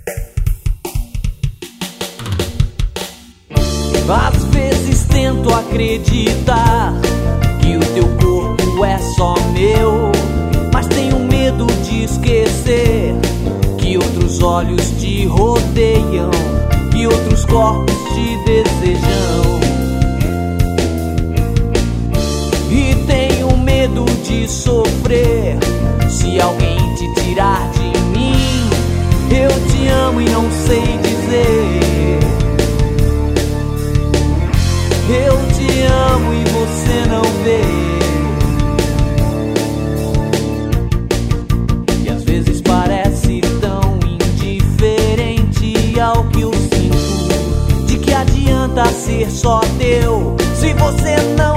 Às vezes tento acreditar que o teu corpo é só meu, mas tenho medo de esquecer que outros olhos te rodeiam, que outros corpos te desejam. E tenho medo de sofrer se alguém te tirar de mim. Eu te amo e não sei dizer. Eu te amo e você não vê. E às vezes parece tão indiferente ao que eu sinto. De que adianta ser só teu se você não